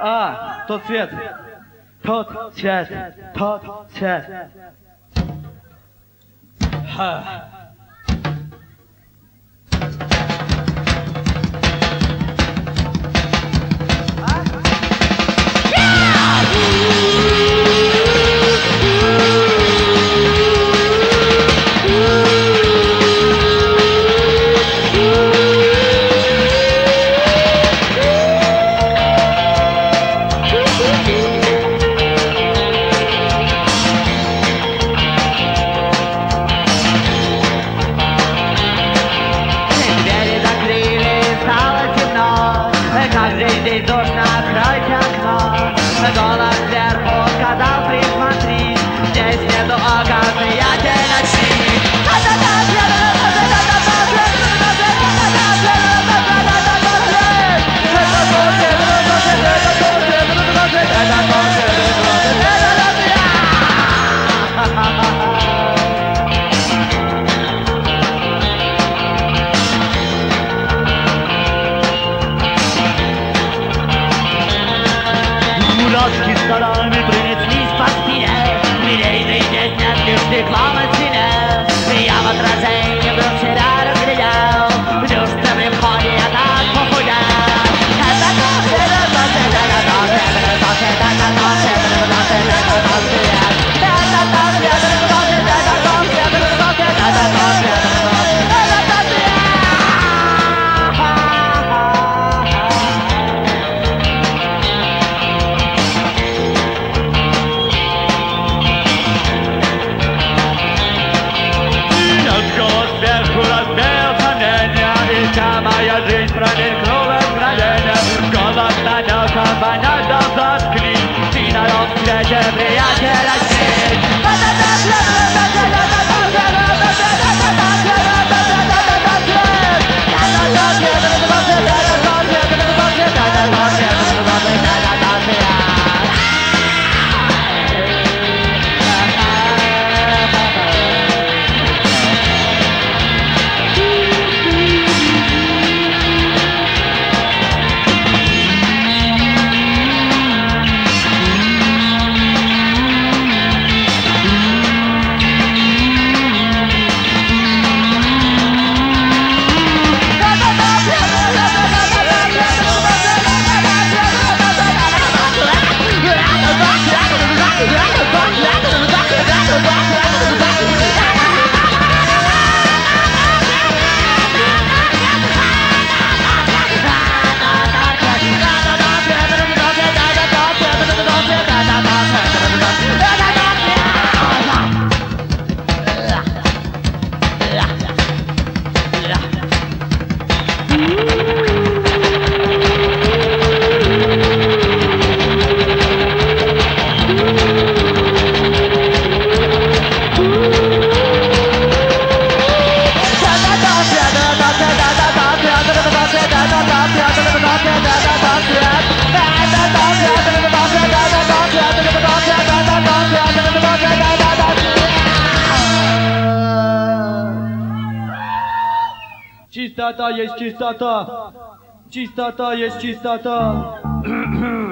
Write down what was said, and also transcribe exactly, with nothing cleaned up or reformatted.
А, тот цвет. Тот цвет. Тот цвет. Ха. Здесь дождь, накройте окно. Голос сверху сказал, присмотри. Здесь нету окон, приятель, начни. Дурацкие столами пронеслись по спине. Линейный день нет лишь стекла на стене. Я в отражении вдруг себя разглядел. Дюжно при входе я так похудел. Это кофе, это кофе, это кофе, это кофе, это кофе, это кофе, это кофе, это кофе, это кофе, это кофе, это кофе, это кофе, это моя жизнь промелькнула мгновение. Голос намеком понять дал заткни. Ты на том свете, приятель, очни. Чистота есть чистота. Чистота есть чистота.